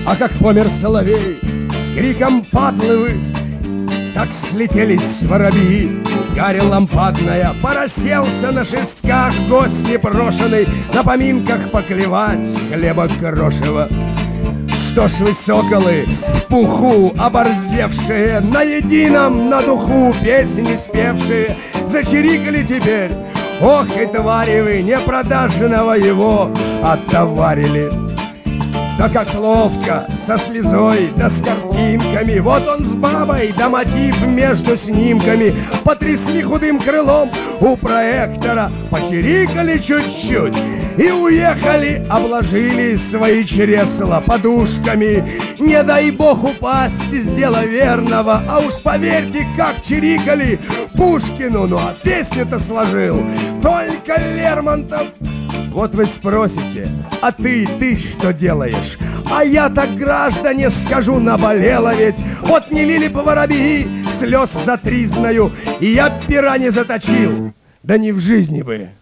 А как помер соловей с криком падлы, так слетелись воробьи. Гарь лампадная, поросился на шестках гость непрошенный, на поминках поклевать хлеба крошева. Что ж вы, соколы, в пуху оборзевшие, на едином, на духу песни спевшие, зачирикали теперь? Ох, и твари вы, непродажного его оттоварили. Да как ловко, со слезой, да с картинками. Вот он с бабой, да мотив между снимками. Потрясли худым крылом у проектора, почирикали чуть-чуть и уехали, обложили свои чресла подушками. Не дай бог упасть из дела верного. А уж поверьте, как чирикали Пушкину. Ну а песню-то сложил только Лермонтов. Вот вы спросите, а ты что делаешь? А я так, граждане, скажу, наболело ведь. Вот не лили бы воробьи слез за тризною, и я пера не заточил, да не в жизни бы.